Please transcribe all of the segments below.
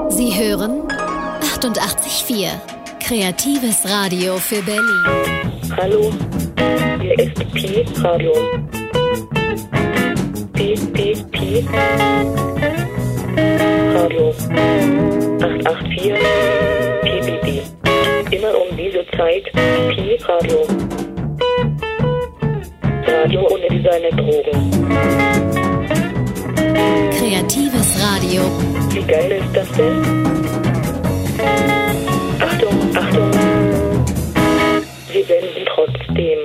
Sie hören 88,4. Kreatives Radio für Berlin. Hallo, hier ist Pi Radio. Pi Radio. 884 PBB. Immer um diese Zeit Pi Radio. Radio ohne Designer Drogen. Kreatives Radio. Wie geil ist das denn? Achtung, Achtung. Wir senden trotzdem.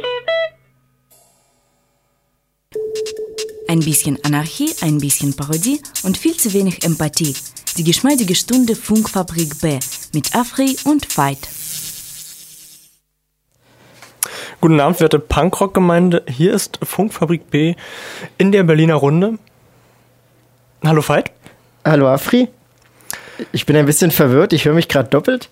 Ein bisschen Anarchie, ein bisschen Parodie und viel zu wenig Empathie. Die geschmeidige Stunde Funkfabrik B mit Afri und Veit. Guten Abend, werte Punkrock-Gemeinde. Hier ist Funkfabrik B in der Berliner Runde. Hallo Veit. Hallo Afri. Ich bin ein bisschen verwirrt, ich höre mich gerade doppelt.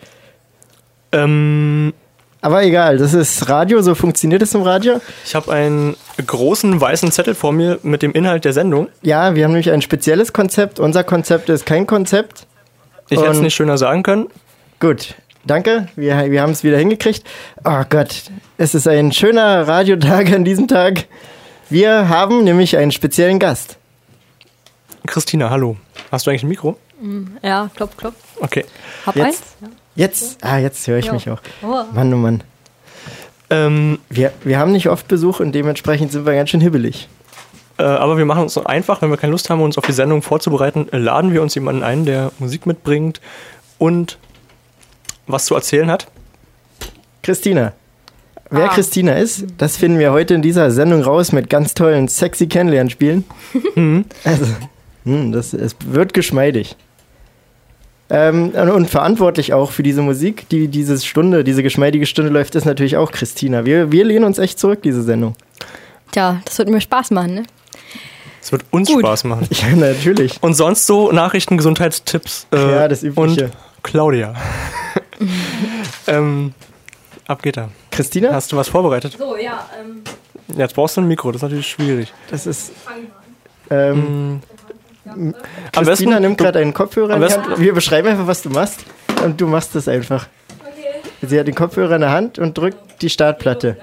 Aber egal, das ist Radio, so funktioniert es im Radio. Ich habe einen großen weißen Zettel vor mir mit dem Inhalt der Sendung. Ja, wir haben nämlich ein spezielles Konzept. Unser Konzept ist kein Konzept. Ich hätte es nicht schöner sagen können. Gut, danke. Wir haben es wieder hingekriegt. Oh Gott, es ist ein schöner Radiotag an diesem Tag. Wir haben nämlich einen speziellen Gast. Christina, hallo. Hast du eigentlich ein Mikro? Ja, klopf, klopf. Okay. Hab Jetzt, eins? Ja. Jetzt höre ich mich auch. Oh. Mann, oh Mann. Wir haben nicht oft Besuch und dementsprechend sind wir ganz schön hibbelig. Aber wir machen uns so einfach, wenn wir keine Lust haben, uns auf die Sendung vorzubereiten, laden wir uns jemanden ein, der Musik mitbringt und was zu erzählen hat. Christina. Wer Christina ist, das finden wir heute in dieser Sendung raus mit ganz tollen, sexy Kennenlernspielen. Also, es wird geschmeidig. Und verantwortlich auch für diese Musik, die diese geschmeidige Stunde läuft, ist natürlich auch Christina. Wir lehnen uns echt zurück, diese Sendung. Tja, das wird mir Spaß machen, ne? Es wird uns Spaß machen. Ja, natürlich. Und sonst so Nachrichten, Gesundheitstipps. Ja, das Übliche. Und Claudia. Ab geht er. Christina? Hast du was vorbereitet? So, ja. Jetzt brauchst du ein Mikro, das ist natürlich schwierig. Das ist... Am Christina besten, nimmt gerade einen Kopfhörer in die Hand. Wir beschreiben einfach, was du machst und du machst das einfach. Okay. Sie hat den Kopfhörer in der Hand und drückt die Startplatte.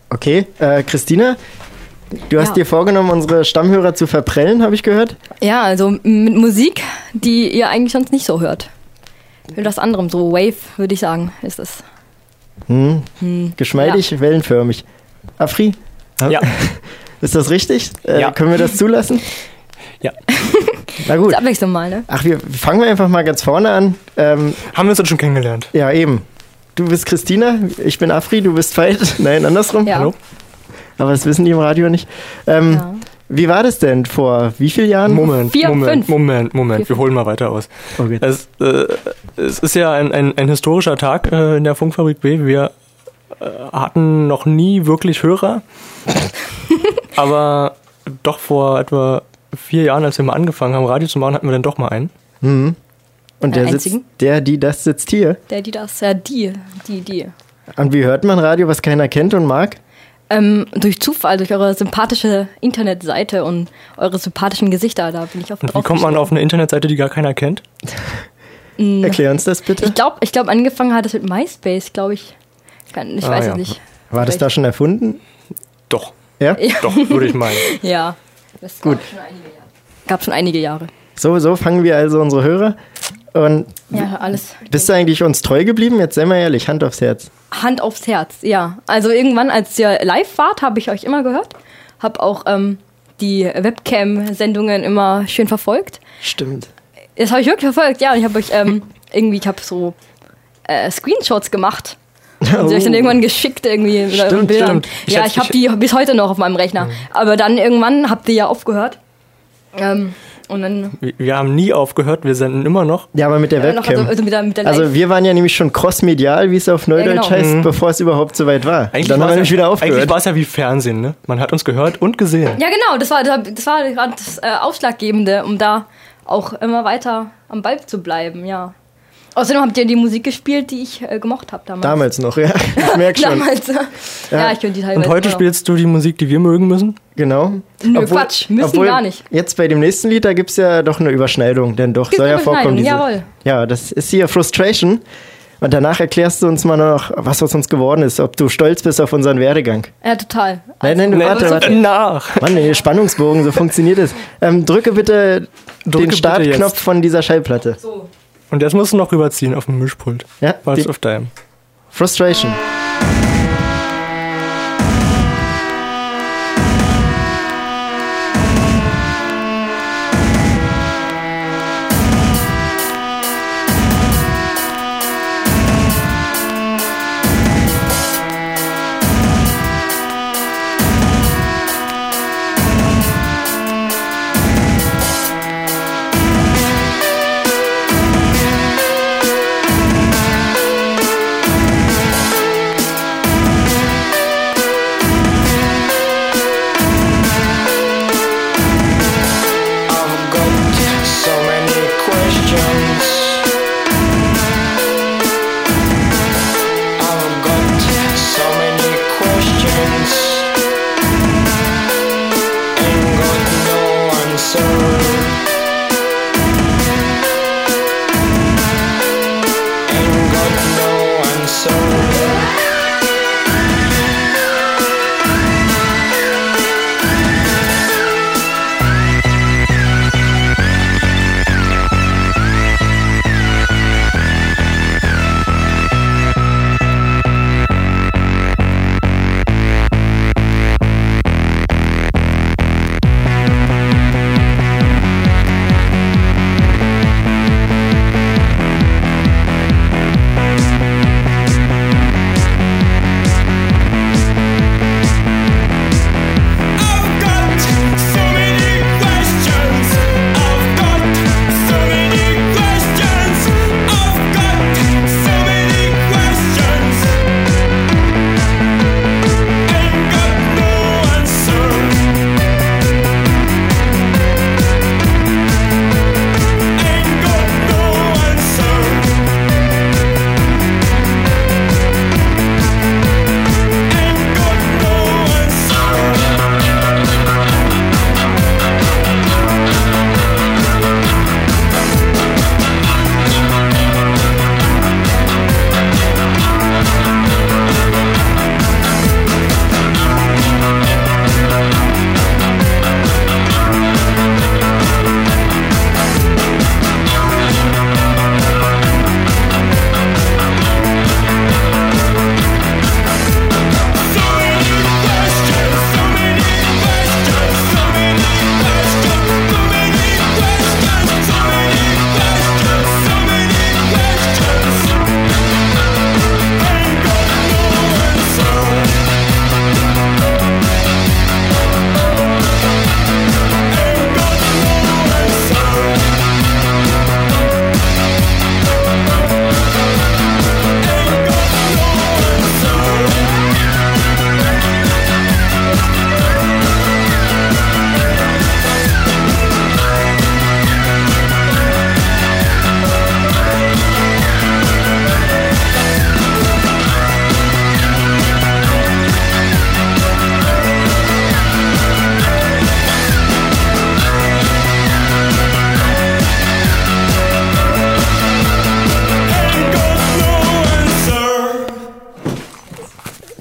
Okay, Christina, du hast dir vorgenommen, unsere Stammhörer zu verprellen, habe ich gehört? Ja, also mit Musik, die ihr eigentlich sonst nicht so hört. Mit was anderem, so Wave, würde ich sagen, ist es. Geschmeidig, wellenförmig. Afri? Ja. Ist das richtig? Ja. Können wir das zulassen? Ja. Na gut. Das Abwechslung mal, ne? Ach, fangen wir einfach mal ganz vorne an. Haben wir uns dann schon kennengelernt? Ja, eben. Du bist Christina, ich bin Afri, du bist Veit. Nein, andersrum. Ja. Hallo? Aber das wissen die im Radio nicht. Ja. Wie war das denn vor wie vielen Jahren? Moment. Fünf. Wir holen mal weiter aus. Okay. Es ist ja ein historischer Tag in der Funkfabrik B. Wir hatten noch nie wirklich Hörer, aber doch vor etwa 4 Jahren, als wir mal angefangen haben, Radio zu machen, hatten wir dann doch mal einen. Und der sitzt, einzigen? das sitzt hier. Die. Und wie hört man Radio, was keiner kennt und mag? Durch Zufall, durch eure sympathische Internetseite und eure sympathischen Gesichter, da bin ich auf Und wie kommt man auf eine Internetseite, die gar keiner kennt? Erklär uns das bitte. Ich glaube, angefangen hat es mit MySpace, glaube ich. Ich weiß ja. es nicht. War das da schon erfunden? Doch, Ja? doch, würde ich meinen. Ja. Das Gut. Gab schon einige Jahre. So fangen wir also unsere Hörer. Und Ja, alles. bist du eigentlich uns treu geblieben? Jetzt sei mal ehrlich, Hand aufs Herz. Hand aufs Herz, ja. Also irgendwann, als ihr live wart, habe ich euch immer gehört. Habe auch die Webcam-Sendungen immer schön verfolgt. Stimmt. Das habe ich wirklich verfolgt, ja. Und ich habe euch ich habe so Screenshots gemacht. Und sie euch dann irgendwann geschickt irgendwie mit euren Bildern. stimmt. Ja, ich habe die bis heute noch auf meinem Rechner. Aber dann irgendwann habt ihr ja aufgehört. Und dann Wir haben nie aufgehört, wir senden immer noch. Ja, aber mit der noch, Webcam. also mit der Also wir waren ja nämlich schon crossmedial, wie es auf Neudeutsch Ja, genau. heißt, bevor es überhaupt so weit war. Eigentlich Dann haben wir nämlich wieder Eigentlich aufgehört. war es ja wie Fernsehen, ne? Man hat uns gehört und gesehen. Ja, genau, das war gerade das Ausschlaggebende, um da auch immer weiter am Ball zu bleiben, ja. Außerdem habt ihr die Musik gespielt, die ich gemocht habe damals. Damals noch, ja. Ich merke schon. Damals. Ja, ich könnte die teilweise Und heute immer noch. spielst du die Musik, die wir mögen müssen? Genau. Nö, Quatsch, müssen gar nicht. Jetzt bei dem nächsten Lied, da gibt es ja doch eine Überschneidung, denn doch Gibt's soll ja eine vorkommen. Überschneidung, jawohl. Ja, das ist hier Frustration. Und danach erklärst du uns mal noch, was aus uns geworden ist, ob du stolz bist auf unseren Werdegang. Ja, total. Nein, warte. Nach. Mann, der Spannungsbogen, so funktioniert es. Drücke bitte den bitte Startknopf jetzt. von dieser Schallplatte. So. Und jetzt musst du noch rüberziehen auf dem Mischpult. Ja, What's die- of Time. Frustration.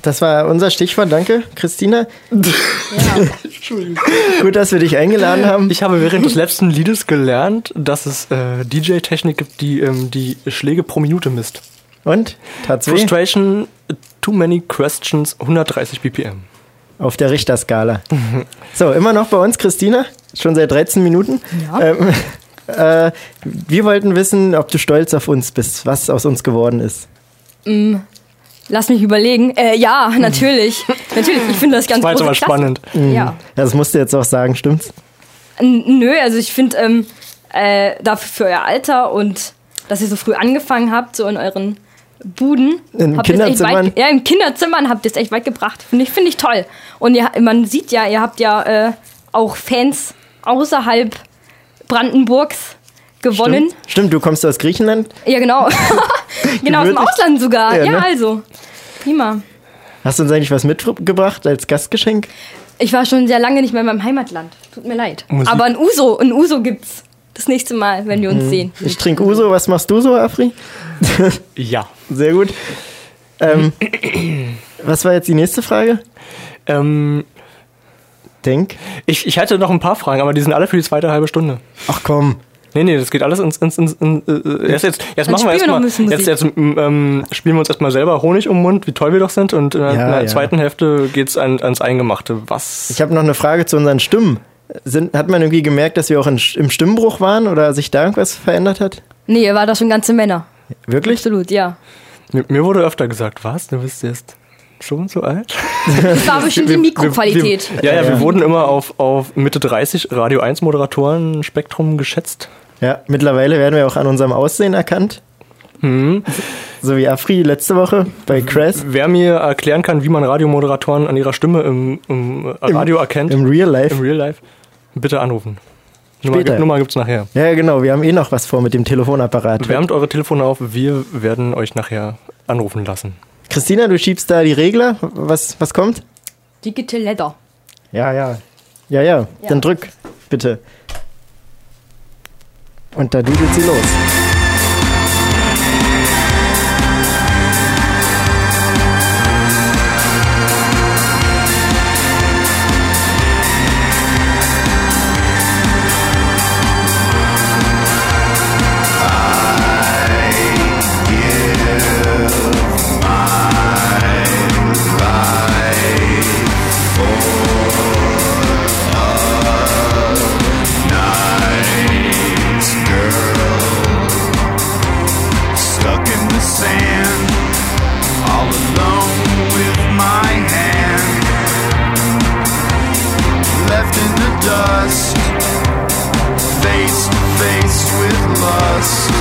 das war unser Stichwort. Danke, Christina. Ja. Gut, dass wir dich eingeladen haben. Ich habe während des letzten Liedes gelernt, dass es DJ-Technik gibt, die die Schläge pro Minute misst. Und? Tat's weh? Frustration, too many questions, 130 BPM. Auf der Richterskala. So, immer noch bei uns, Christina. Schon seit 13 Minuten. Ja. Wir wollten wissen, ob du stolz auf uns bist, was aus uns geworden ist. Lass mich überlegen. Ja, natürlich. Natürlich, ich finde das ganz Das war jetzt aber klasse. spannend. Ja. Das musst du jetzt auch sagen, stimmt's? Nö, also ich finde, dafür für euer Alter und dass ihr so früh angefangen habt, so in euren Buden. In habt ihr's echt Kinderzimmern? weit, ja, in Kinderzimmern habt ihr es echt weit gebracht. Finde ich toll. Und man sieht ja, ihr habt ja auch Fans außerhalb Brandenburgs gewonnen. Stimmt, du kommst aus Griechenland. Ja, genau. Genau, aus dem Gebürtig. Ausland sogar. Ja, Ja, ne? also. Prima. Hast du uns eigentlich was mitgebracht als Gastgeschenk? Ich war schon sehr lange nicht mehr in meinem Heimatland. Tut mir leid. Musik. Aber ein Uso gibt's das nächste Mal, wenn wir uns sehen. Ich trinke Uso. Was machst du so, Afri? Ja. Sehr gut. Was war jetzt die nächste Frage? Denk. Ich hatte noch ein paar Fragen, aber die sind alle für die zweite halbe Stunde. Ach komm. Nee, das geht alles jetzt machen wir spielen wir noch erstmal. ein bisschen Musik. Jetzt spielen wir uns erstmal selber Honig um den Mund, wie toll wir doch sind. Und in der zweiten Hälfte geht's ans Eingemachte. Was? Ich habe noch eine Frage zu unseren Stimmen. Hat man irgendwie gemerkt, dass wir auch im Stimmbruch waren oder sich da irgendwas verändert hat? Nee, ihr war da schon ganze Männer. Wirklich? Absolut, ja. Mir wurde öfter gesagt, was? Du bist jetzt schon so alt? Das war bestimmt die Mikroqualität. Wir wurden immer auf Mitte 30 Radio 1 Moderatoren Spektrum geschätzt. Ja, mittlerweile werden wir auch an unserem Aussehen erkannt. So wie Afri letzte Woche bei Crest. Wer mir erklären kann, wie man Radiomoderatoren an ihrer Stimme im Radio erkennt, Im Real Life. bitte anrufen. Später. Nummer gibt's nachher. Ja, genau. Wir haben eh noch was vor mit dem Telefonapparat. Wärmt eure Telefone auf, wir werden euch nachher anrufen lassen. Christina, du schiebst da die Regler. Was kommt? Digital Leather. Ja. Dann drück, bitte. Und da dudelt sie los. Stuck in the sand, all alone with my hand, left in the dust, face to face with lust.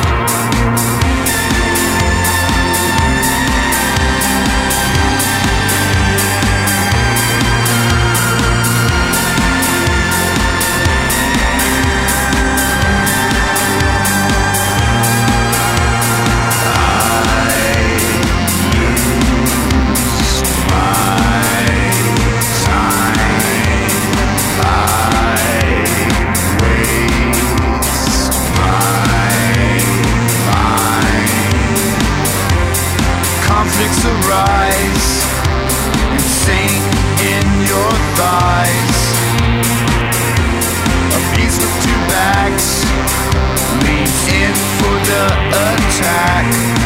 Conflicts arise and sink in your thighs. A beast with two backs leans in for the attack.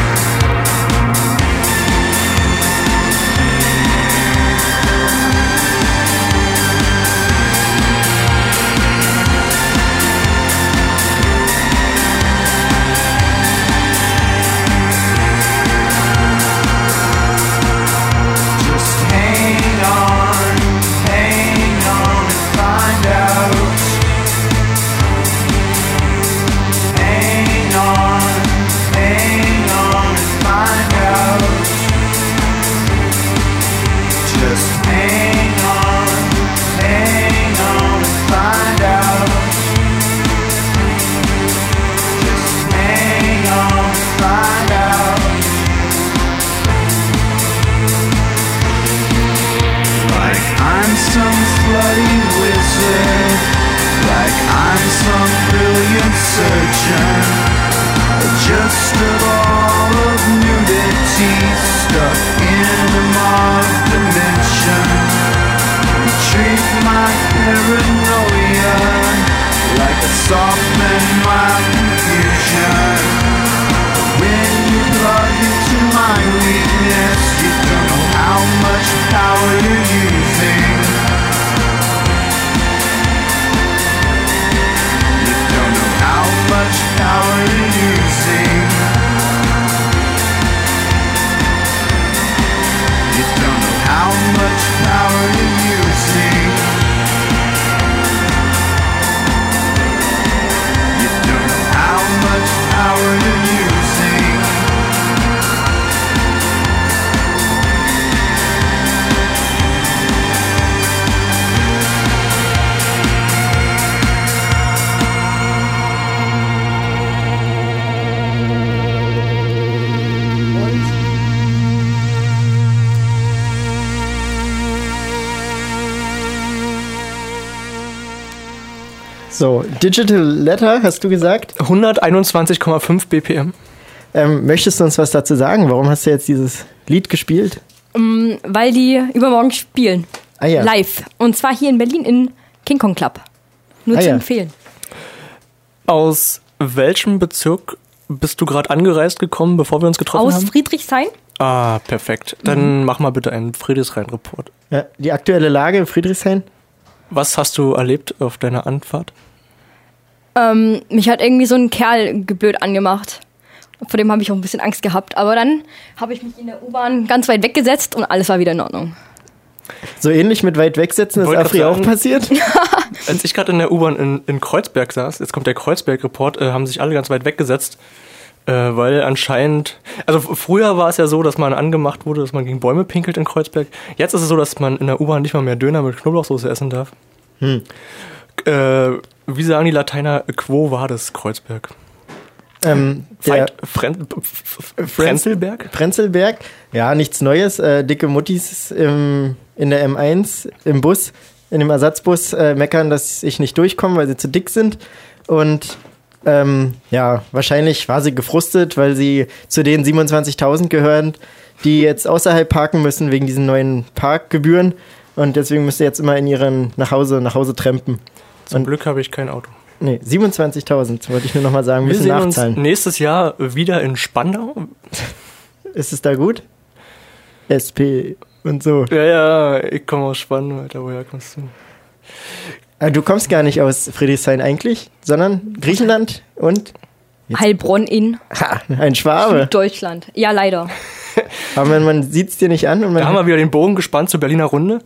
Just hang on and find out. Hang on paranoia, like a soft and mild confusion. When you plug into my weakness, you don't know how much power you're using. You don't know how much power you're using. You don't know how much power you're using. You don't know how much power you're using. So, Digital Letter, hast du gesagt? 121,5 BPM. Möchtest du uns was dazu sagen? Warum hast du jetzt dieses Lied gespielt? Weil die übermorgen spielen. Ah ja. Live. Und zwar hier in Berlin im King Kong Club. Nur Ah zu ja. empfehlen. Aus welchem Bezirk bist du gerade angereist gekommen, bevor wir uns getroffen Aus haben? Friedrichshain. Ah, perfekt. Dann mach mal bitte einen Friedrichshain-Report. Ja, die aktuelle Lage in Friedrichshain? Was hast du erlebt auf deiner Anfahrt? Mich hat irgendwie so ein Kerl blöd angemacht. Vor dem habe ich auch ein bisschen Angst gehabt. Aber dann habe ich mich in der U-Bahn ganz weit weggesetzt und alles war wieder in Ordnung. So ähnlich mit weit wegsetzen ist Wollte Afri grad auch sagen. passiert? Als ich gerade in der U-Bahn in Kreuzberg saß, jetzt kommt der Kreuzberg-Report, haben sich alle ganz weit weggesetzt, weil anscheinend, also früher war es ja so, dass man angemacht wurde, dass man gegen Bäume pinkelt in Kreuzberg. Jetzt ist es so, dass man in der U-Bahn nicht mal mehr Döner mit Knoblauchsoße essen darf. Wie sagen die Lateiner, quo vadis Kreuzberg? Frenzelberg? Prenzlberg, ja, nichts Neues. Dicke Muttis in der M1 im Bus, in dem Ersatzbus meckern, dass ich nicht durchkomme, weil sie zu dick sind. Und ja, wahrscheinlich war sie gefrustet, weil sie zu den 27.000 gehören, die jetzt außerhalb parken müssen wegen diesen neuen Parkgebühren. Und deswegen müsst ihr jetzt immer in ihren nach Hause trampen. Zum Glück habe ich kein Auto. Nee, 27.000, wollte ich nur noch mal sagen, Wir müssen sehen uns nachzahlen. nächstes Jahr wieder in Spandau. Ist es da gut? SP und so. Ja, ich komme aus Spandau, Alter, woher kommst du? Du kommst gar nicht aus Friedrichshain eigentlich, sondern Griechenland und Heilbronn in ein Schwabe. Deutschland. Ja, leider. Aber man sieht es dir nicht an. Und man Da haben wir wieder den Bogen gespannt zur Berliner Runde.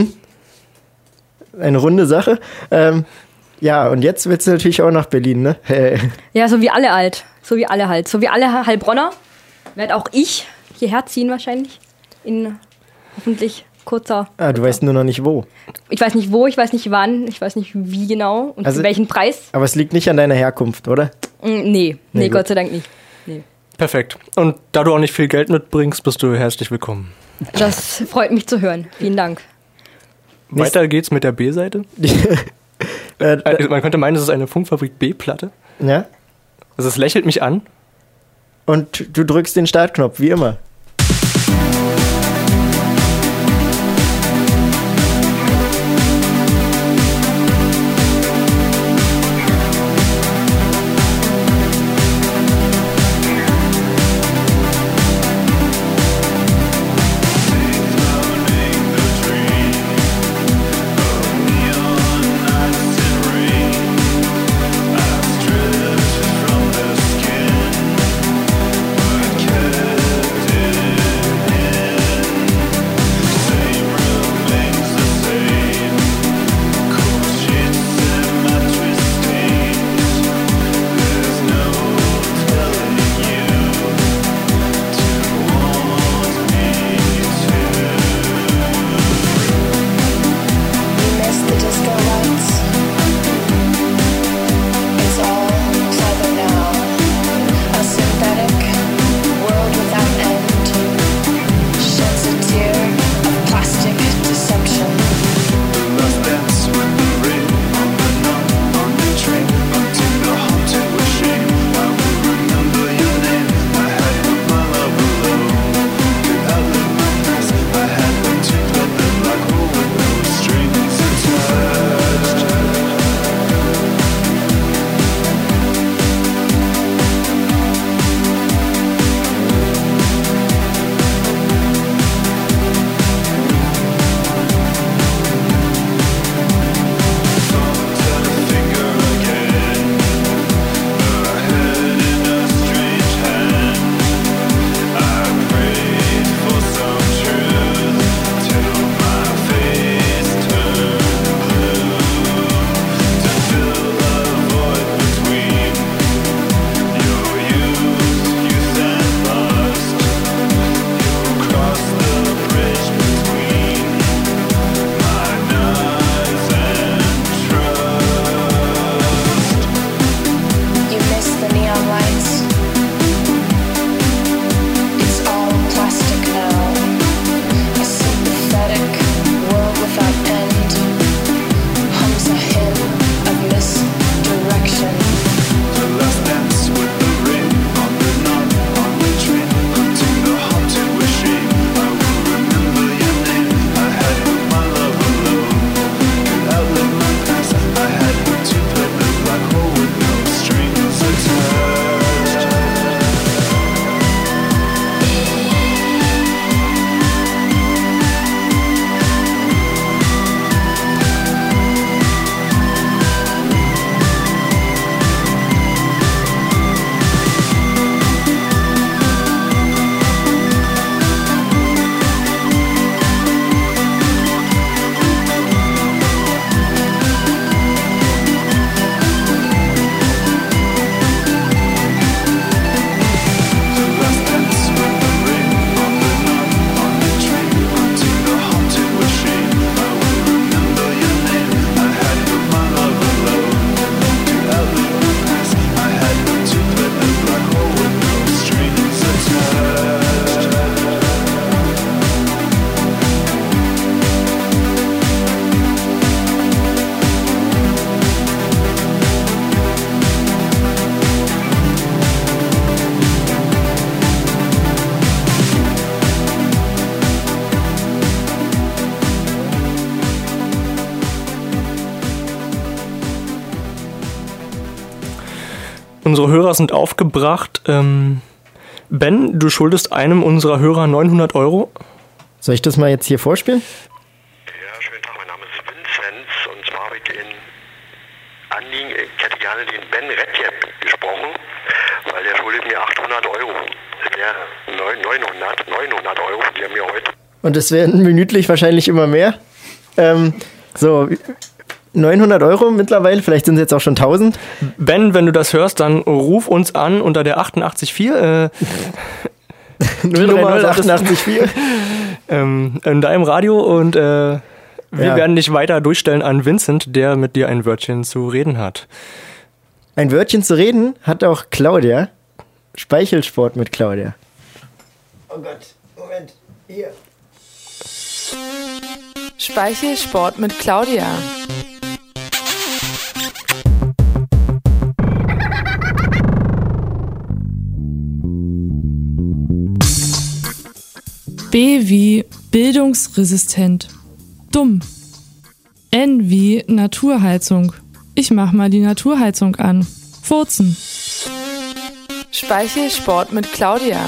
eine runde Sache. Ja, und jetzt willst du natürlich auch nach Berlin, ne? Ja, so wie alle halt. So wie alle Heilbronner werde auch ich hierher ziehen wahrscheinlich. In hoffentlich kurzer... Du weißt nur noch nicht wo. Ich weiß nicht wo, ich weiß nicht wann, ich weiß nicht wie genau und Also- für welchen Preis. Aber es liegt nicht an deiner Herkunft, oder? Nee, gut. Gott sei Dank nicht. Nee. Perfekt. Und da du auch nicht viel Geld mitbringst, bist du herzlich willkommen. Das freut mich zu hören. Vielen Dank. Weiter geht's mit der B-Seite. Man könnte meinen, das ist eine Funkfabrik B-Platte. Ja? Also es lächelt mich an. Und du drückst den Startknopf, wie immer. From the skin, but kept Unsere Hörer sind aufgebracht. Ben, du schuldest einem unserer Hörer 900 Euro. Soll ich das mal jetzt hier vorspielen? Ja, schönen Tag, mein Name ist Vinzenz und zwar habe ich den Anliegen, ich hätte gerne den Ben Redjep gesprochen, weil der schuldet mir 800 Euro. Das wäre 900 Euro, die er mir heute... Und es werden minütlich wahrscheinlich immer mehr. So, 900 Euro mittlerweile, vielleicht sind es jetzt auch schon 1000. Ben, wenn du das hörst, dann ruf uns an unter der 884 030 in deinem Radio und wir werden dich weiter durchstellen an Vincent, der mit dir ein Wörtchen zu reden hat. Ein Wörtchen zu reden hat auch Claudia. Speichelsport mit Claudia. Oh Gott, Moment, hier. Speichelsport mit Claudia. B wie bildungsresistent. Dumm. N wie Naturheizung. Ich mach mal die Naturheizung an. Furzen. Speichelsport mit Claudia.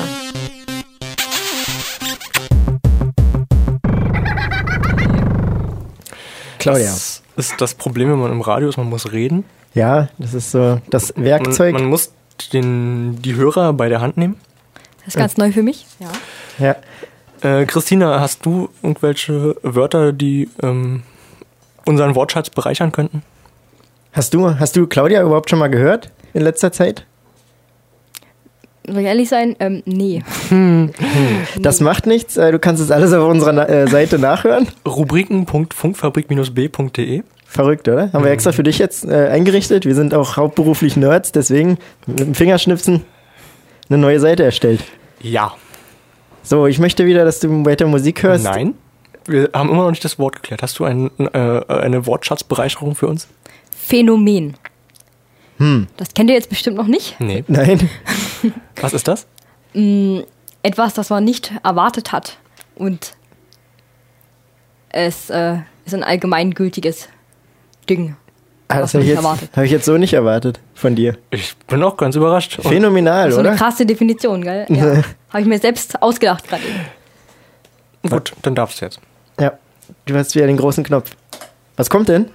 Claudia. Das ist das Problem, wenn man im Radio ist, man muss reden. Ja, das ist so das Werkzeug. Man muss die Hörer bei der Hand nehmen. Das ist ganz neu für mich. Ja. Ja. Christina, hast du irgendwelche Wörter, die unseren Wortschatz bereichern könnten? Hast du Claudia überhaupt schon mal gehört in letzter Zeit? Soll ich ehrlich sein? Nee. Das macht nichts. Du kannst es alles auf unserer Seite nachhören. Rubriken.funkfabrik-b.de. Verrückt, oder? Haben wir extra für dich jetzt eingerichtet. Wir sind auch hauptberuflich Nerds, deswegen mit dem Fingerschnipsen eine neue Seite erstellt. Ja. So, ich möchte wieder, dass du weiter Musik hörst. Nein, wir haben immer noch nicht das Wort geklärt. Hast du eine Wortschatzbereicherung für uns? Phänomen. Das kennt ihr jetzt bestimmt noch nicht. Nee. Nein. Was ist das? Etwas, das man nicht erwartet hat. Und es ist ein allgemeingültiges Ding. Das man habe nicht erwartet. ich jetzt so nicht erwartet von dir. Ich bin auch ganz überrascht. Und Phänomenal, Das ist so oder? eine krasse Definition, gell? Ja. Habe ich mir selbst ausgedacht gerade eben. gut, dann darfst du jetzt. Ja, du hast wieder den großen Knopf. Was kommt denn?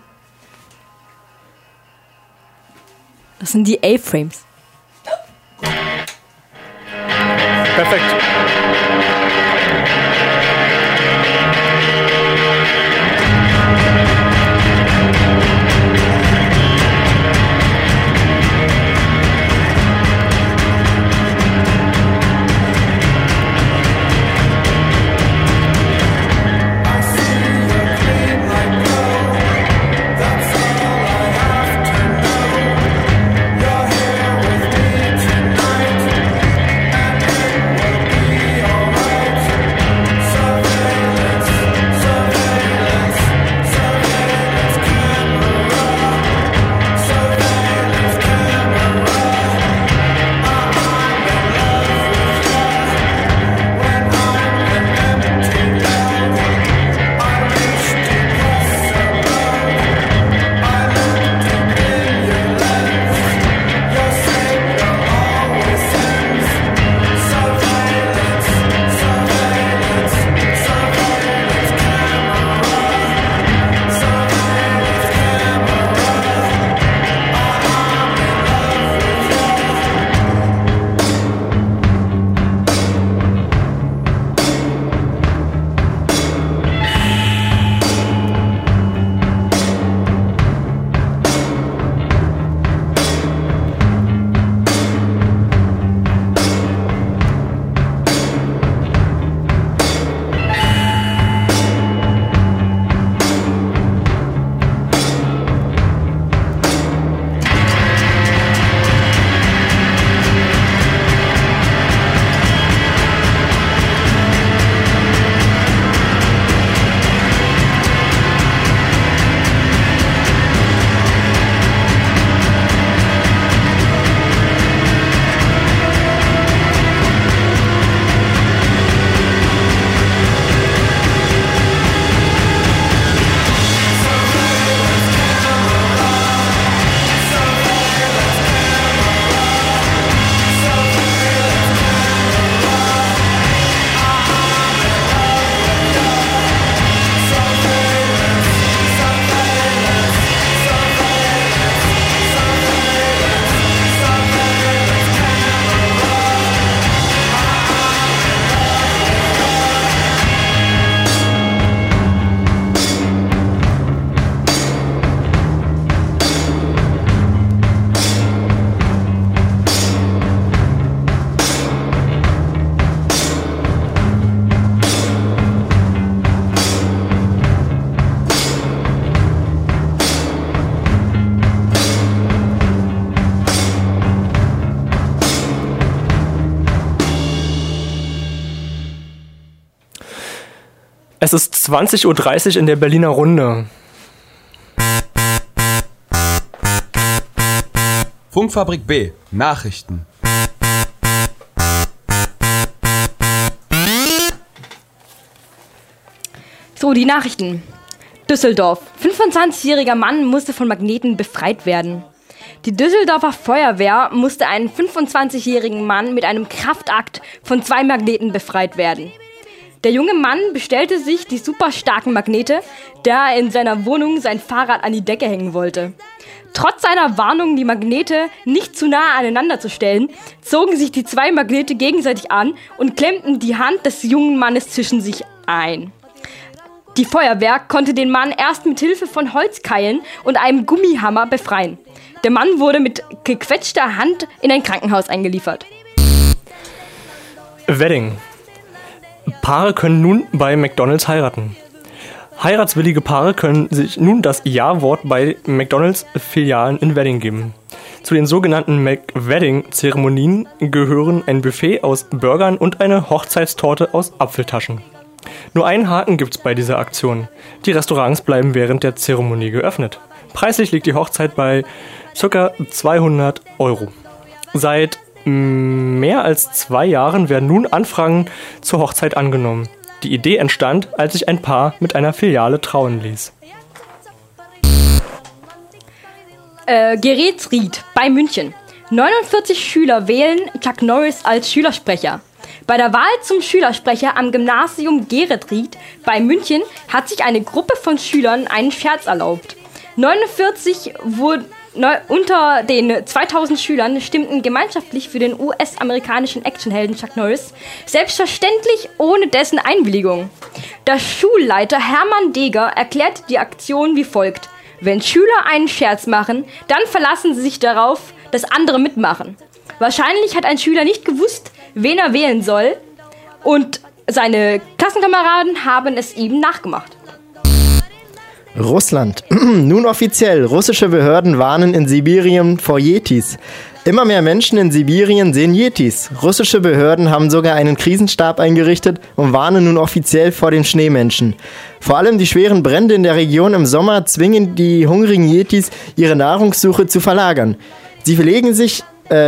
Das sind die A-Frames. Perfekt. Es ist 20:30 Uhr in der Berliner Runde. Funkfabrik B. Nachrichten. So, die Nachrichten. Düsseldorf. 25-jähriger Mann musste von Magneten befreit werden. Die Düsseldorfer Feuerwehr musste einen 25-jährigen Mann mit einem Kraftakt von 2 Magneten befreit werden. Der junge Mann bestellte sich die super starken Magnete, da er in seiner Wohnung sein Fahrrad an die Decke hängen wollte. Trotz seiner Warnung, die Magnete nicht zu nahe aneinander zu stellen, zogen sich die 2 Magnete gegenseitig an und klemmten die Hand des jungen Mannes zwischen sich ein. Die Feuerwehr konnte den Mann erst mit Hilfe von Holzkeilen und einem Gummihammer befreien. Der Mann wurde mit gequetschter Hand in ein Krankenhaus eingeliefert. Wedding. Paare können nun bei McDonald's heiraten. Heiratswillige Paare können sich nun das Ja-Wort bei McDonald's-Filialen in Wedding geben. Zu den sogenannten McWedding-Zeremonien gehören ein Buffet aus Burgern und eine Hochzeitstorte aus Apfeltaschen. Nur einen Haken gibt's bei dieser Aktion. Die Restaurants bleiben während der Zeremonie geöffnet. Preislich liegt die Hochzeit bei ca. 200 €. Seit mehr als 2 Jahren werden nun Anfragen zur Hochzeit angenommen. Die Idee entstand, als sich ein Paar mit einer Filiale trauen ließ. Geretsried bei München. 49 Schüler wählen Chuck Norris als Schülersprecher. Bei der Wahl zum Schülersprecher am Gymnasium Geretsried bei München hat sich eine Gruppe von Schülern einen Scherz erlaubt. 49 unter den 2000 Schülern stimmten gemeinschaftlich für den US-amerikanischen Actionhelden Chuck Norris, selbstverständlich ohne dessen Einwilligung. Der Schulleiter Hermann Deger erklärt die Aktion wie folgt: Wenn Schüler einen Scherz machen, dann verlassen sie sich darauf, dass andere mitmachen. Wahrscheinlich hat ein Schüler nicht gewusst, wen er wählen soll, und seine Klassenkameraden haben es ihm nachgemacht. Russland. Nun offiziell. Russische Behörden warnen in Sibirien vor Yetis. Immer mehr Menschen in Sibirien sehen Yetis. Russische Behörden haben sogar einen Krisenstab eingerichtet und warnen nun offiziell vor den Schneemenschen. Vor allem die schweren Brände in der Region im Sommer zwingen die hungrigen Yetis, ihre Nahrungssuche zu verlagern. Sie legen sich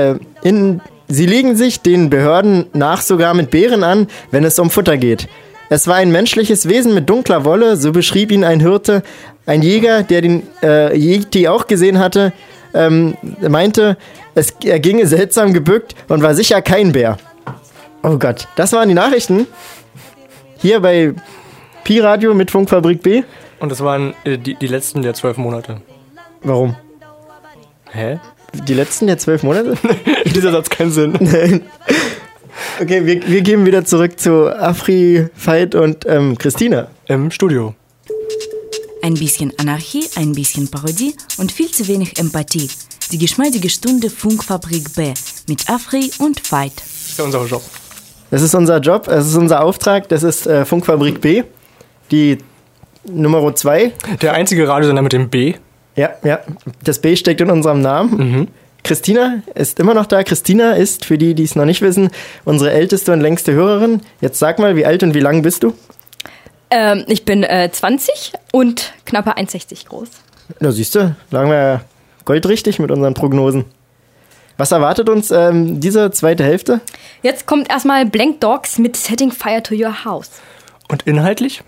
den Behörden nach sogar mit Bären an, wenn es um Futter geht. Es war ein menschliches Wesen mit dunkler Wolle, so beschrieb ihn ein Hirte. Ein Jäger, der den Yeti auch gesehen hatte, meinte, er ginge seltsam gebückt und war sicher kein Bär. Oh Gott, das waren die Nachrichten. Hier bei Pi-Radio mit Funkfabrik B. Und das waren die letzten der 12 Monate. Warum? Hä? Die letzten der 12 Monate? Dieser Satz keinen Sinn. Nein. Okay, wir gehen wieder zurück zu Afri, Veit und Christina. Im Studio. Ein bisschen Anarchie, ein bisschen Parodie und viel zu wenig Empathie. Die geschmeidige Stunde Funkfabrik B mit Afri und Veit. Das ist ja unser Job. Das ist unser Job, es ist unser Auftrag, das ist Funkfabrik B, die Nummer 2. Der einzige Radiosender mit dem B. Ja, das B steckt in unserem Namen. Mhm. Christina ist immer noch da. Christina ist, für die, die es noch nicht wissen, unsere älteste und längste Hörerin. Jetzt sag mal, wie alt und wie lang bist du? Ich bin 20 und knappe 1,60 groß. Na siehst du, lagen wir goldrichtig mit unseren Prognosen. Was erwartet uns diese zweite Hälfte? Jetzt kommt erstmal Blank Dogs mit Setting Fire to Your House. Und inhaltlich?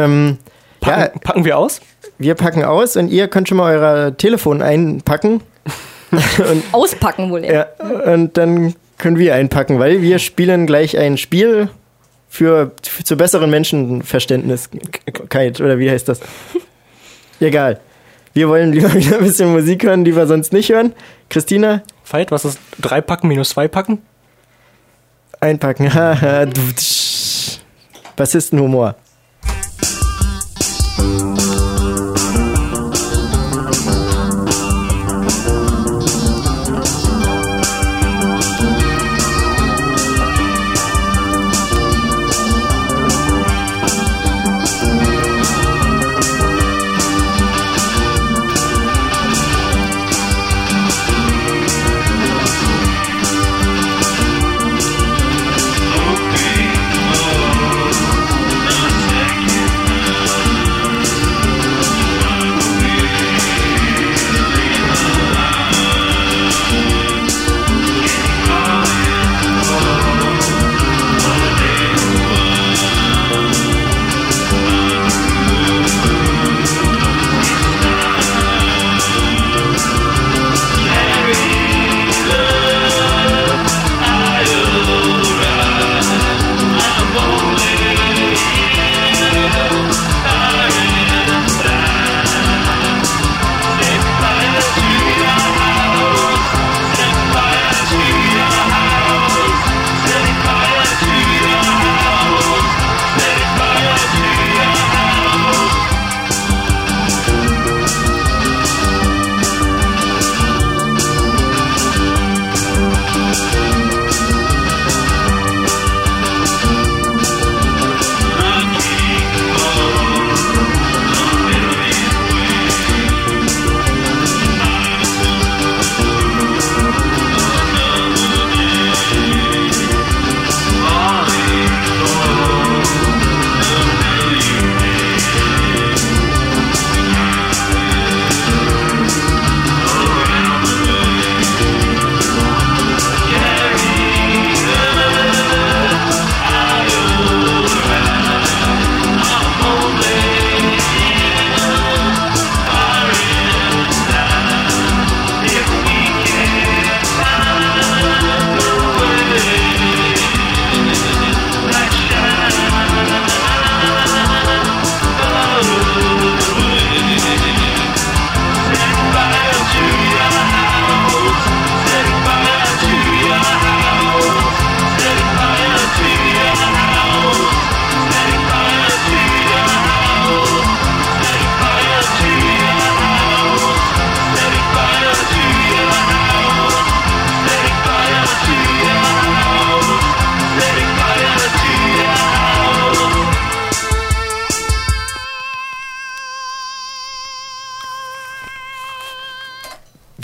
Packen wir aus? Wir packen aus und ihr könnt schon mal euer Telefon einpacken. Und auspacken wohl, ja. Und dann können wir einpacken, weil wir spielen gleich ein Spiel zu besseren Menschenverständniskeit, oder wie heißt das? Egal. Wir wollen lieber wieder ein bisschen Musik hören, die wir sonst nicht hören. Christina? Veit, was ist 3 packen minus 2 packen? Einpacken. Haha. Bassistenhumor. Hoping, oh, not a second.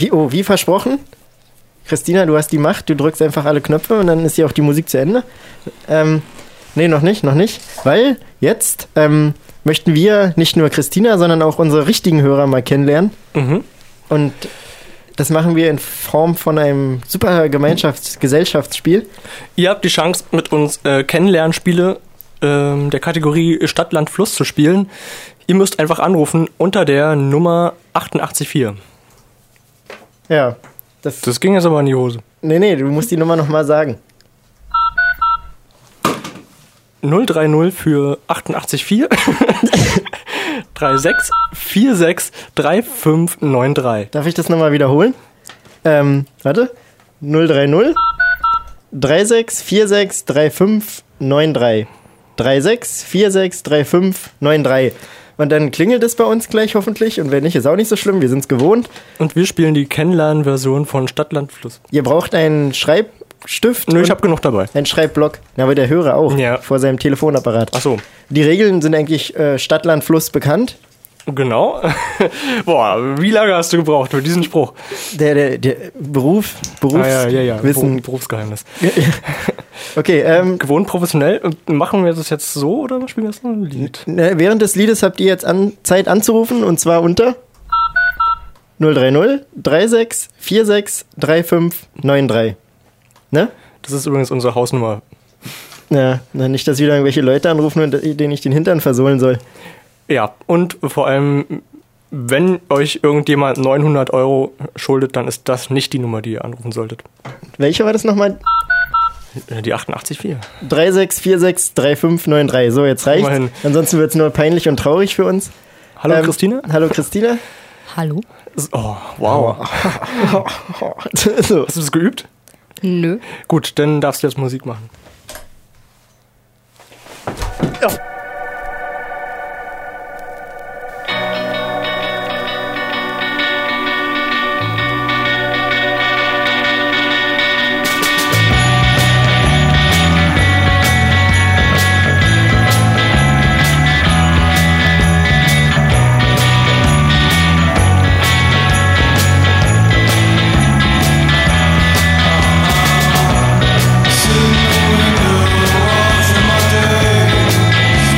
Wie versprochen? Christina, du hast die Macht, du drückst einfach alle Knöpfe und dann ist hier auch die Musik zu Ende. Nee, noch nicht. Weil jetzt möchten wir nicht nur Christina, sondern auch unsere richtigen Hörer mal kennenlernen. Mhm. Und das machen wir in Form von einem super Gesellschaftsspiel. Ihr habt die Chance, mit uns Kennenlernspiele der Kategorie Stadt, Land, Fluss zu spielen. Ihr müsst einfach anrufen unter der Nummer 884. Ja. Das ging jetzt aber in die Hose. Nee, du musst die Nummer nochmal sagen. 030 für 884 36 46 3593. Darf ich das nochmal wiederholen? Warte. 030 36 46 3593. 36 46 3593. Und dann klingelt es bei uns gleich hoffentlich. Und wenn nicht, ist auch nicht so schlimm. Wir sind es gewohnt. Und wir spielen die Kennenlern-Version von Stadt, Land, Fluss. Ihr braucht einen Schreibstift? Nö, ich habe genug dabei. Ein Schreibblock. Ja, aber der Hörer auch. Ja. Vor seinem Telefonapparat. Ach so. Die Regeln sind eigentlich Stadt, Land, Fluss bekannt. Genau. Boah, wie lange hast du gebraucht für diesen Spruch? Der Wissen. Berufsgeheimnis. Okay, gewohnt professionell. Machen wir das jetzt so oder spielen wir jetzt noch ein Lied? Während des Liedes habt ihr jetzt Zeit anzurufen und zwar unter 030 36 46 3593. Ne? Das ist übrigens unsere Hausnummer. Ja, nicht, dass wieder irgendwelche Leute anrufen und denen ich den Hintern versohlen soll. Ja, und vor allem, wenn euch irgendjemand 900 € schuldet, dann ist das nicht die Nummer, die ihr anrufen solltet. Welche war das nochmal? Die 884. 3646 3593. So, jetzt reicht's. Immerhin. Ansonsten wird's nur peinlich und traurig für uns. Hallo Christine. Hallo Christine. Hallo. Oh, wow. Hast du das geübt? Nö. Gut, dann darfst du jetzt Musik machen. Ja. Sitting in the window, watching my day.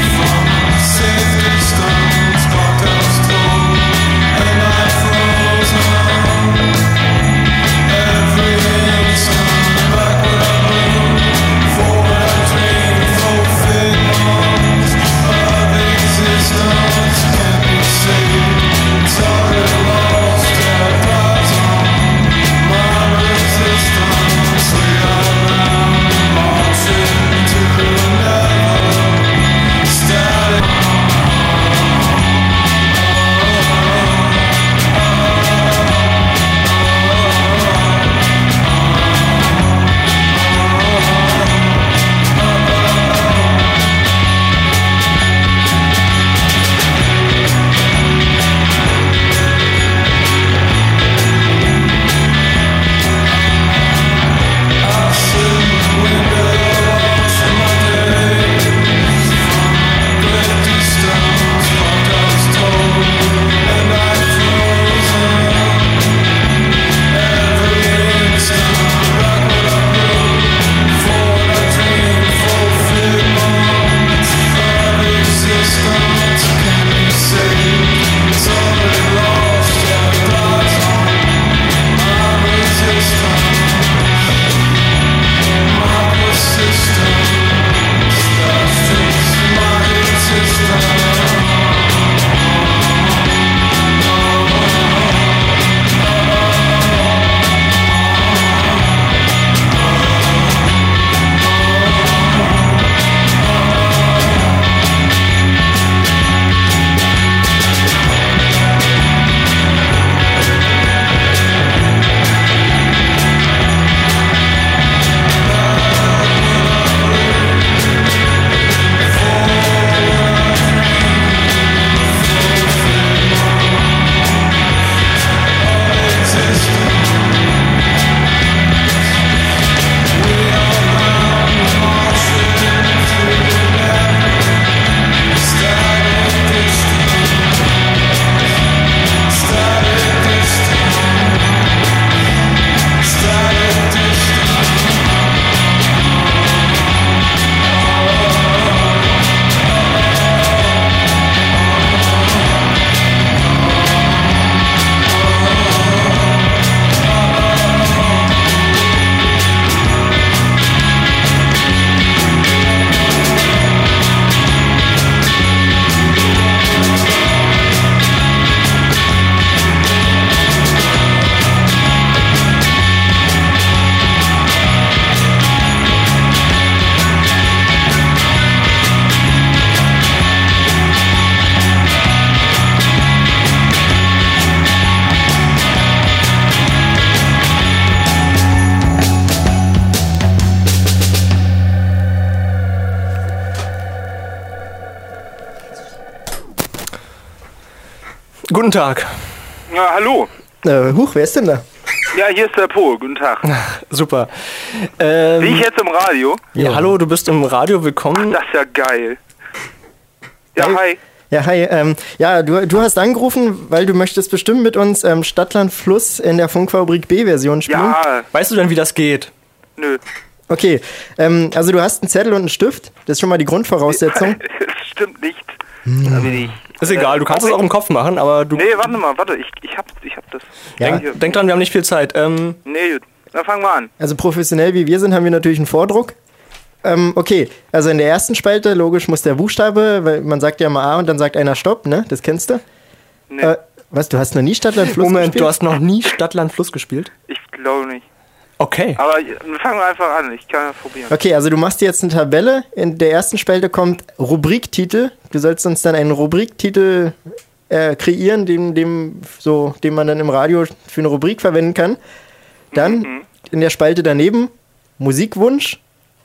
Guten Tag. Ja, hallo. Huch, wer ist denn da? Ja, hier ist der Po. Guten Tag. Super. Bin ich jetzt im Radio? Ja, hallo, du bist im Radio, willkommen. Das ist ja geil. Ja, hi. Ja, hi. Ja, du hast angerufen, weil du möchtest bestimmt mit uns Stadtland Fluss in der Funkfabrik B-Version spielen. Ja. Weißt du denn, wie das geht? Nö. Okay, also du hast einen Zettel und einen Stift. Das ist schon mal die Grundvoraussetzung. Das stimmt nicht. Da bin ich. Ist egal, du kannst es auch im Kopf machen, aber du... Nee, warte, ich hab das. Ja. Denk dran, wir haben nicht viel Zeit. Nee, gut. Dann fangen wir an. Also professionell wie wir sind, haben wir natürlich einen Vordruck. Okay, also in der ersten Spalte, logisch muss der Buchstabe, weil man sagt ja mal A und dann sagt einer Stopp, ne? Das kennst du? Nee. Was, du hast noch nie Stadtland Fluss Moment, gespielt? du hast noch nie Stadtland Fluss gespielt? Ich glaube nicht. Okay. Aber fangen wir einfach an, ich kann ja probieren. Okay, also du machst jetzt eine Tabelle. In der ersten Spalte kommt Rubriktitel. Du sollst uns dann einen Rubriktitel kreieren, den man dann im Radio für eine Rubrik verwenden kann. Dann in der Spalte daneben Musikwunsch.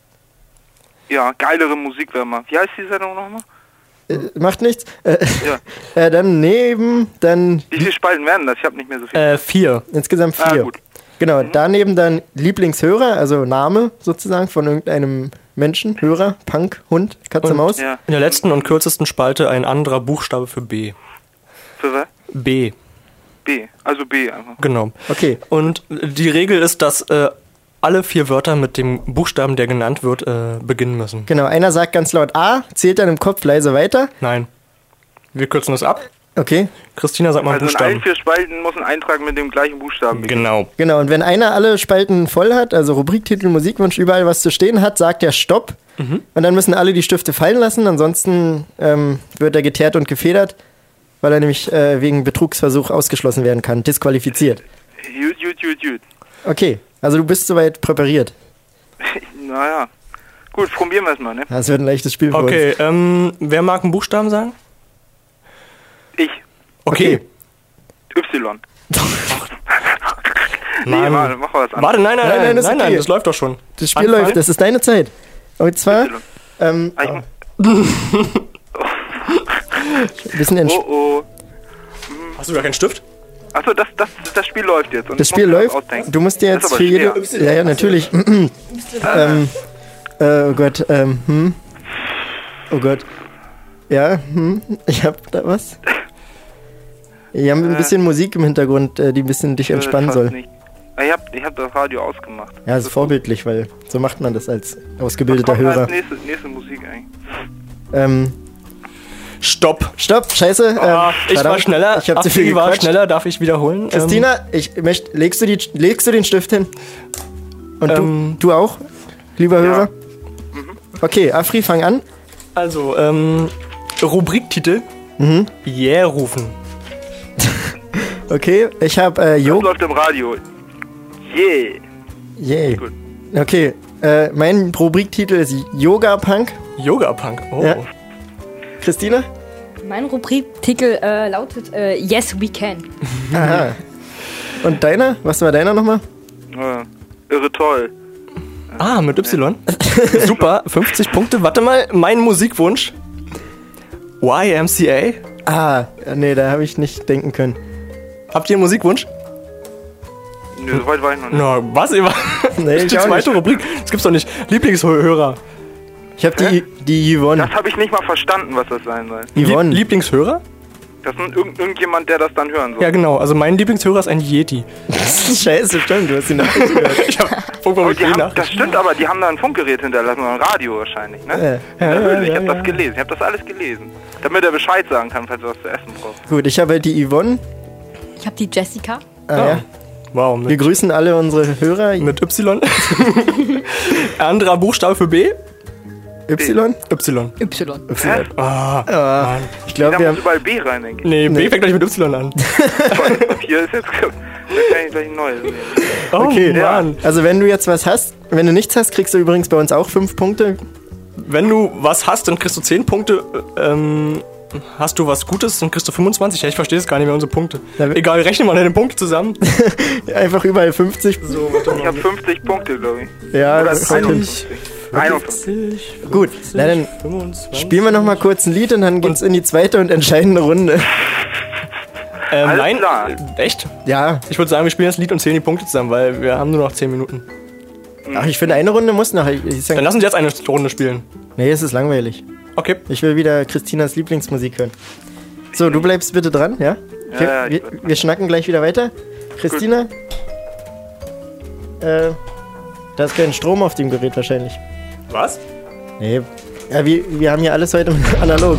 Ja, geilere Musik wäre mal. Wie heißt die Sendung nochmal? Macht nichts. Ja. Dann dann... Wie viele Spalten werden das? Ich habe nicht mehr so viel. 4. Insgesamt 4. Ah, gut. Genau, daneben dann Lieblingshörer, also Name sozusagen von irgendeinem Menschen, Hörer, Punk, Hund, Katze, Maus. Ja. In der letzten und kürzesten Spalte ein anderer Buchstabe für B. Für was? B. B. Also B einfach. Genau. Okay. Und die Regel ist, dass alle 4 Wörter mit dem Buchstaben, der genannt wird, beginnen müssen. Genau, einer sagt ganz laut A, zählt dann im Kopf leise weiter. Nein. Wir kürzen das ab. Okay. Christina, sag mal Also in Buchstaben. allen 4 Spalten muss ein Eintrag mit dem gleichen Buchstaben beginnen. Genau. Genau, und wenn einer alle Spalten voll hat, also Rubriktitel, Musikwunsch, überall was zu stehen hat, sagt er Stopp. Und dann müssen alle die Stifte fallen lassen, ansonsten wird er geteert und gefedert, weil er nämlich wegen Betrugsversuch ausgeschlossen werden kann, disqualifiziert. Gut. Okay, also du bist soweit präpariert. Naja. Gut, probieren wir es mal, ne? Das wird ein leichtes Spiel für uns. Okay, wer mag einen Buchstaben sagen? Ich. Okay. Y. Nee, Mann. warte, mach was anderes. Warte, nein, das ist okay. das läuft doch schon. Das Spiel läuft, das ist deine Zeit. Und zwar, ein bisschen Oh. Hast du gar keinen Stift? Achso, das Spiel läuft jetzt. Und Das ich Spiel muss mir läuft. was ausdenken. Du musst dir Das jetzt ist für aber jede. schwer. Ja, natürlich. Oh Gott. Oh Gott. Ja, ich hab da was. Wir haben ein bisschen Musik im Hintergrund, die ein bisschen dich entspannen fast soll. nicht. Ich hab das Radio ausgemacht. Ja, das ist vorbildlich, weil so macht man das als ausgebildeter Was kommt Hörer. als nächste Musik eigentlich? Stopp, scheiße. Ich war verdammt, schneller. Ich hab zu viel war gequatscht. schneller, darf ich wiederholen? Christina, legst du den Stift hin? Und du auch, lieber Hörer? Okay, Afri, fang an. Also, Rubriktitel. Yeah rufen. Okay, ich hab Das läuft im Radio. Yeah. Gut. Okay, mein Rubriktitel ist Yoga Punk. Yoga Punk, oh. Ja. Christina? Mein Rubriktitel lautet Yes, we can. Aha. Und deiner? Was war deiner nochmal? Irre toll. Ah, mit Y. Super, 50 Punkte. Warte mal, mein Musikwunsch. YMCA. Ah, nee, da habe ich nicht denken können. Habt ihr einen Musikwunsch? Nö, so weit war ich noch nicht. Na, was? Ihr Nee, das ist die ich auch zweite nicht. Rubrik. Das gibt's doch nicht. Lieblingshörer. Ich habe die Yvonne. Das habe ich nicht mal verstanden, was das sein soll. Yvonne. Lieblingshörer? Das ist irgendjemand, der das dann hören soll. Ja, genau. Also mein Lieblingshörer ist ein Yeti. Scheiße, stimmt, du hast die Nachricht gehört. Ich hab Oh, das stimmt, aber die haben da ein Funkgerät hinterlassen, oder ein Radio wahrscheinlich, ne? Ich habe das gelesen, ich habe das alles gelesen. Damit er Bescheid sagen kann, falls er was zu essen braucht. Gut, ich habe halt die Yvonne. Ich habe die Jessica. Ja. Wow. Wir grüßen alle unsere Hörer. Mit Y. Anderer Buchstabe für B? Y? Y. Y. Ah, Mann. Ich glaube, Da wir muss haben... überall B rein, denke ich. Nee, B fängt gleich mit Y an. Hier ist jetzt... Da kann ich gleich ein neues nehmen. Oh, Okay, Mann. also wenn du jetzt was hast, wenn du nichts hast, kriegst du übrigens bei uns auch 5 Punkte. Wenn du was hast, dann kriegst du 10 Punkte. Hast du was Gutes, dann kriegst du 25. Ja, ich verstehe es gar nicht mehr, unsere Punkte. Egal, rechne mal deine Punkte zusammen. Einfach überall 50. So, warte Ich habe 50 Punkte, glaube ich. Ja, Oder das ist 51. 51. Gut, na dann 25. spielen wir noch mal kurz ein Lied und dann geht's in die zweite und entscheidende Runde. Nein, klar. Echt? Ja. Ich würde sagen, wir spielen das Lied und zählen die Punkte zusammen, weil wir haben nur noch 10 Minuten. Ach, ich finde, eine Runde muss noch. Dann lass uns jetzt eine Runde spielen. Nee, es ist langweilig. Okay. Ich will wieder Christinas Lieblingsmusik hören. So, du bleibst bitte dran, ja? Ja, Wir schnacken gleich wieder weiter. Christina? Da ist kein Strom auf dem Gerät wahrscheinlich. Was? Nee. Ja, wir haben hier alles heute analog.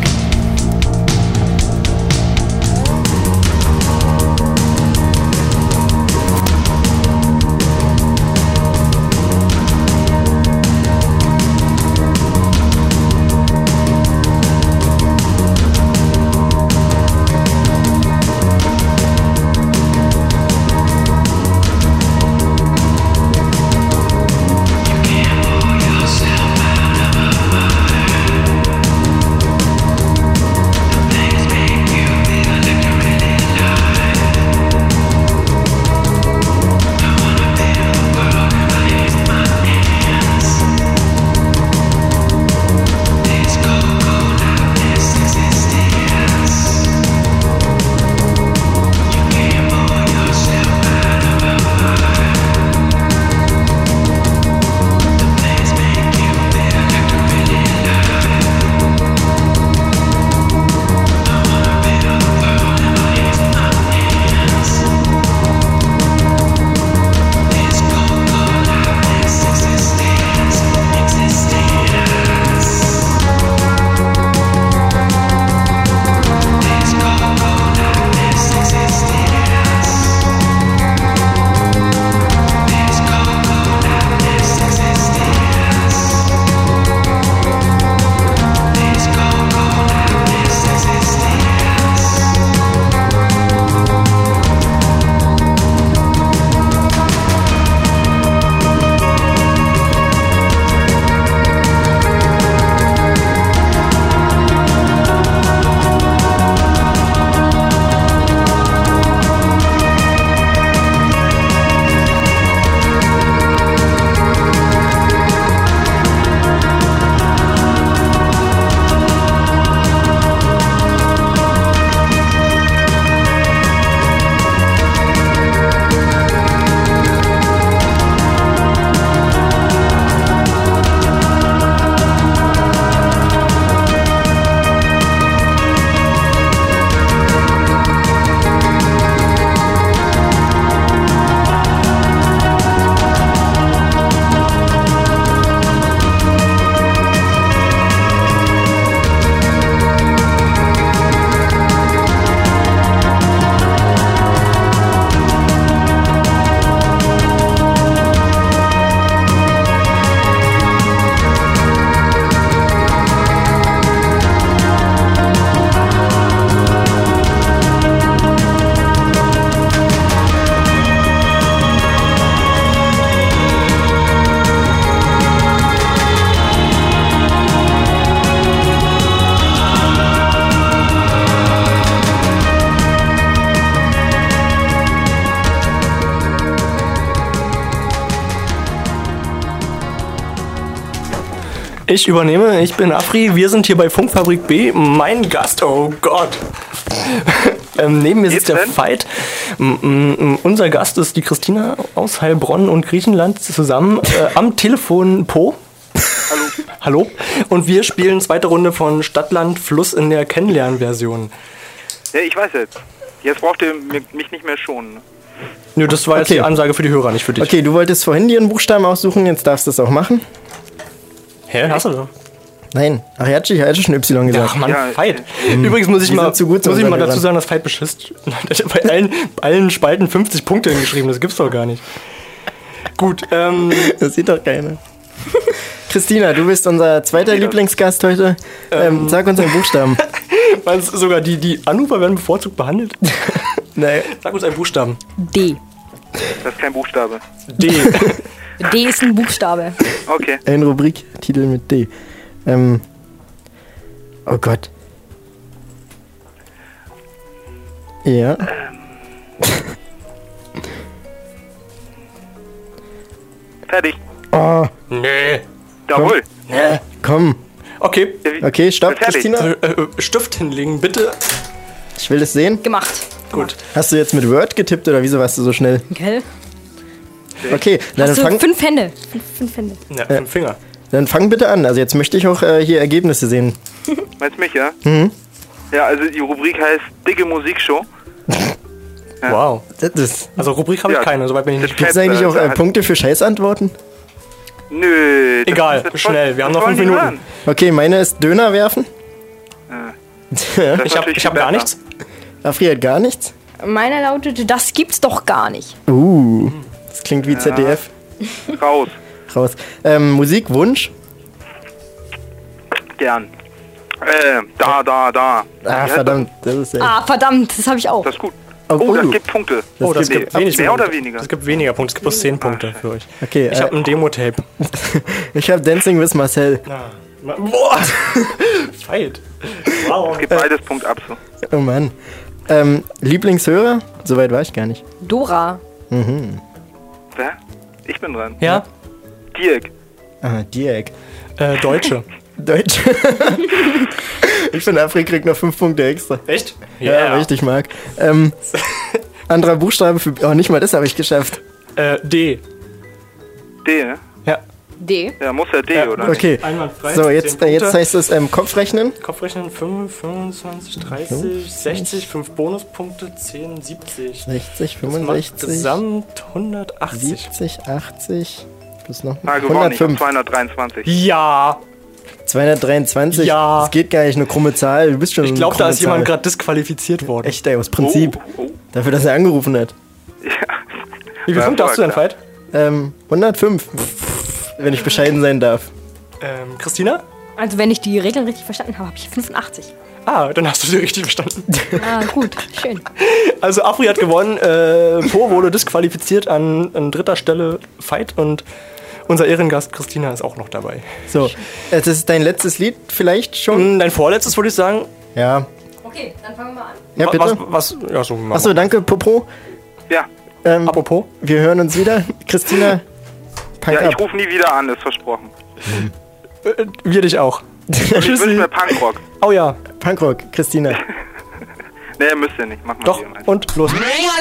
Ich übernehme, ich bin Afri, wir sind hier bei Funkfabrik B. Mein Gast, oh Gott. Neben mir sitzt der Veit. Unser Gast ist die Christina aus Heilbronn und Griechenland zusammen am Telefon Po. Hallo. Hallo. Und wir spielen zweite Runde von Stadtland Fluss in der Kennenlernversion. Ja, ich weiß jetzt. Jetzt braucht ihr mich nicht mehr schonen. Nö, das war jetzt die Ansage für die Hörer, nicht für dich. Okay, du wolltest vorhin dir einen Buchstaben aussuchen, jetzt darfst du es auch machen. Hä, hast du doch? Nein, ach, er hat schon Y gesagt. Ach man, Veit. Übrigens muss ich mal dazu sagen, dass Veit beschisst. Bei allen Spalten 50 Punkte hingeschrieben, das gibt's doch gar nicht. Gut, das sieht doch keiner. Christina, du bist unser zweiter Lieblingsgast heute. Sag uns einen Buchstaben. Weil sogar die Anrufer werden bevorzugt behandelt. Nee. Sag uns einen Buchstaben. D. Das ist kein Buchstabe. D. D ist ein Buchstabe. Okay. Ein Rubriktitel mit D. Oh Gott. Ja. Fertig. Oh. Nee. Jawohl. Nee. Komm. Okay. Okay, stopp, Fertig. Christina. Stift hinlegen, bitte. Ich will das sehen. Gemacht. Gut. Hast du jetzt mit Word getippt oder wieso warst du so schnell? Gell? Okay, na, dann fang... 5 Hände. 5 Hände. Ja, 5 Finger. Dann fang bitte an. Also jetzt möchte ich auch hier Ergebnisse sehen. Meinst mich, ja? Mhm. Ja, also die Rubrik heißt Dicke Musikshow. Ja. Wow. Also Rubrik habe ich keine, soweit bin ich nicht. Gibt es eigentlich auch Punkte für Scheißantworten? Nö. Egal, schnell, wir haben noch 5 Minuten. Okay, meine ist Döner werfen. Ich hab gar nichts. Afri hat gar nichts. Meine lautete, das gibt's doch gar nicht. Das klingt wie ZDF. Raus. Musikwunsch? Gern. Da. Ah, verdammt. Das ist verdammt, das habe ich auch. Das ist gut. Das gibt Punkte. Das gibt wenig mehr Punkte. oder weniger? Das gibt weniger Punkte. Es gibt bloß 10 Punkte für euch. Okay, ich habe ein Demo-Tape. Ich habe Dancing with Marcel. Boah! Fight. Wow. Es gibt beides Punkt ab so. Oh Mann. Lieblingshörer? Soweit war ich gar nicht. Dora. Mhm. Wer? Ich bin dran. Ja? Dirk. Ah, Dirk. Deutsche. Ich finde, Afri kriegt noch 5 Punkte extra. Echt? Ja, richtig mag. Anderer Buchstabe für... Oh, nicht mal das habe ich geschafft. D. D, ne? Ja. D? Ja, muss ja D, oder? Okay. Einwandfrei. So, jetzt heißt es Kopfrechnen. Kopfrechnen 5, 25, 30, 60, 5 Bonuspunkte, 10, 70. 60, Das 65. macht gesamt 180. 70, 80. Plus noch gewonnen, ich hab 105. 223. Ja! 223? Ja. Das geht gar nicht, eine krumme Zahl. Du bist schon Ich glaube, da ist jemand gerade disqualifiziert worden. Echt, ey, aus Prinzip. Dafür, dass er angerufen hat. Wie viel Punkte hast du denn, Veit? 105. Wenn ich bescheiden sein darf. Christina? Also wenn ich die Regeln richtig verstanden habe, habe ich 85. Ah, dann hast du sie richtig verstanden. Ah, gut, schön. Also Afri hat gewonnen, Po wurde disqualifiziert an dritter Stelle Veit und unser Ehrengast Christina ist auch noch dabei. So, das ist dein letztes Lied vielleicht schon? Dein vorletztes, würde ich sagen. Ja. Okay, dann fangen wir mal an. Ja, bitte. Ja, so machen Achso, danke, Popo. Ja. Apropos. Wir hören uns wieder. Christina, Punk Ja, ich up. rufe nie wieder an, ist versprochen. Wir dich auch. Ich wünsche mir Punkrock. Oh ja. Punkrock, Christina. Nee, müsst ihr nicht. Mach mal. Doch, und los.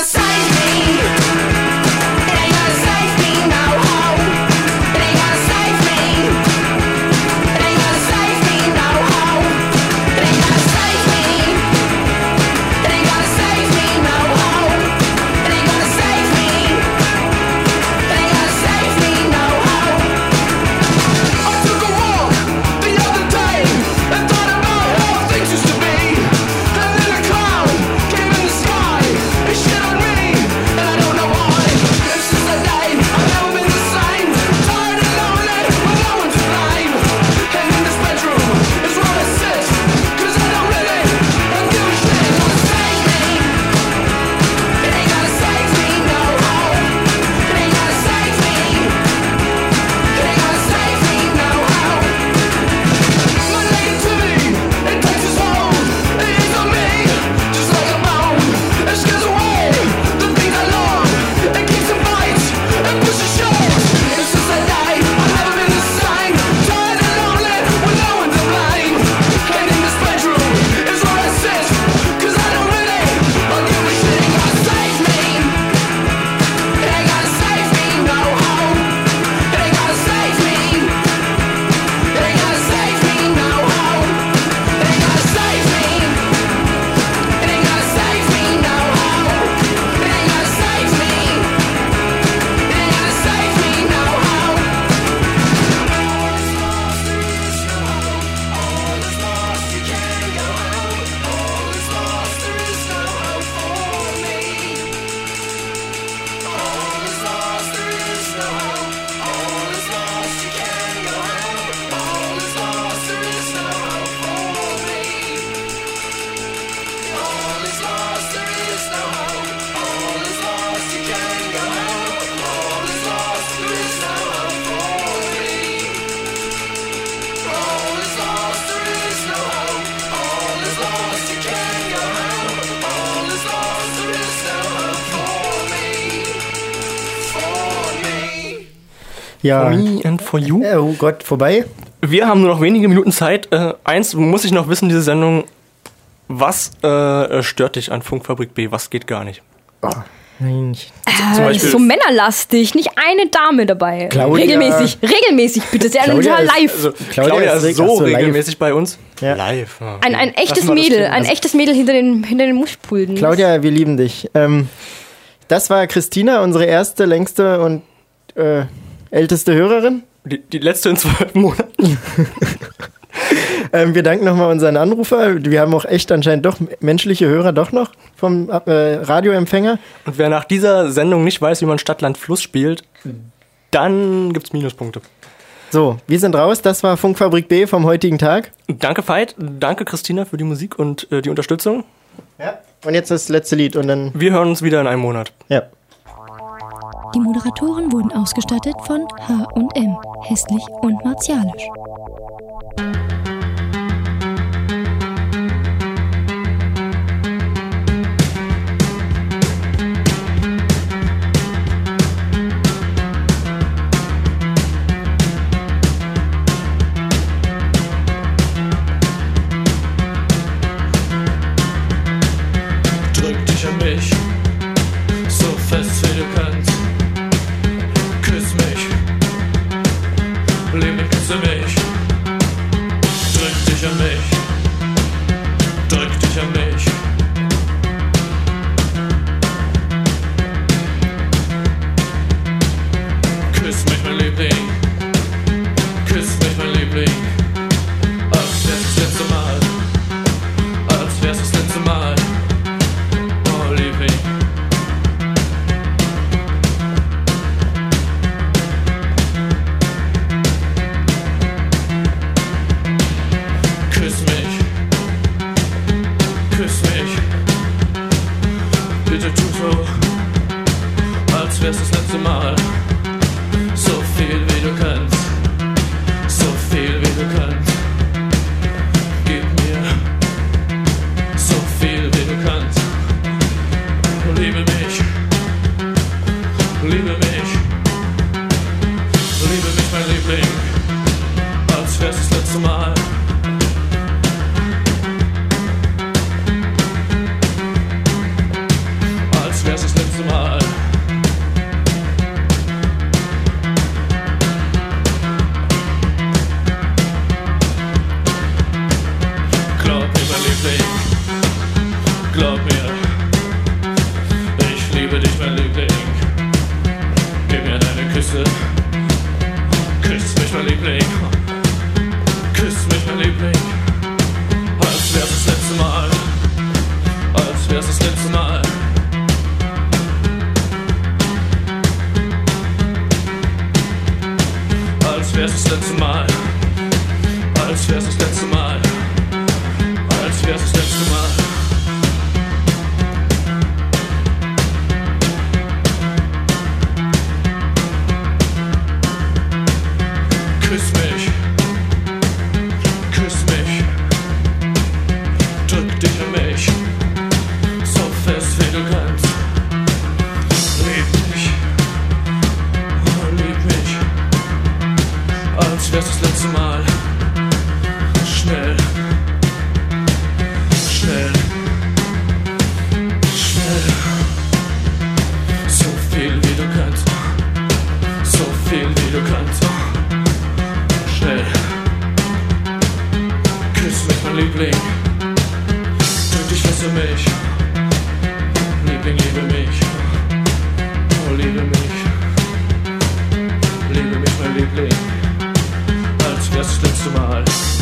Ja. For me and for you. Oh Gott, vorbei. Wir haben nur noch wenige Minuten Zeit. Eins muss ich noch wissen, diese Sendung Was stört dich an Funkfabrik B? Was geht gar nicht? Oh, nein. Zum Beispiel so männerlastig, nicht eine Dame dabei. Claudia. Regelmäßig bitte, sehr Claudia live. Also, Claudia ist so regelmäßig bei uns. Ja. Live. Ja. Ein echtes Mädel, echtes Mädel hinter den Muschpulten. Claudia, wir lieben dich. Das war Christina, unsere erste, längste und älteste Hörerin. Die letzte in 12 Monaten. Wir danken nochmal unseren Anrufer. Wir haben auch echt anscheinend doch menschliche Hörer doch noch vom Radioempfänger. Und wer nach dieser Sendung nicht weiß, wie man Stadt, Land, Fluss spielt, dann gibt's Minuspunkte. So, wir sind raus. Das war Funkfabrik B vom heutigen Tag. Danke Veit, danke Christina für die Musik und die Unterstützung. Ja. Und jetzt das letzte Lied und dann... Wir hören uns wieder in einem Monat. Ja. Die Moderatoren wurden ausgestattet von H&M, hässlich und martialisch. Drück dich an mich, so fest wie du kannst. Küss mich, lieb mich, küsse mich. Drück dich an mich, drück dich an mich. Küss mich, mein Liebling, küss mich, mein Liebling. Als wär's das letzte Mal, als wär's das letzte Mal. Oh, Liebling. Küss mich, küss mich. Bitte tu so, als wär's das letzte Mal. So viel wie du kannst, so viel wie du kannst. Gib mir so viel wie du kannst. Liebe mich, liebe mich, liebe mich, mein Liebling, als wär's das letzte Mal. Als wär's das letzte Mal. Glaub mir, mein Liebling, glaub mir. Ich liebe dich, mein Liebling. Gib mir deine Küsse. Küss mich, mein Liebling. Küss mich, mein Liebling. Als wär's das letzte Mal. Als wär's das letzte Mal. Als wär's das letzte Mal. Als wär's das letzte Mal. Als wär's das letzte Mal. Küss mich, küss mich, drück dich an mich, so fest wie du kannst. Lieb mich, oh, lieb mich, als wär's das letzte Mal. Schnell, schnell, schnell, so viel wie du kannst, so viel wie du kannst. Schnell. Küss mich, mein Liebling. Drück dich fest an mich. Liebling, liebe mich. Oh, liebe mich. Liebe mich, mein Liebling. Als wär's das letzte Mal.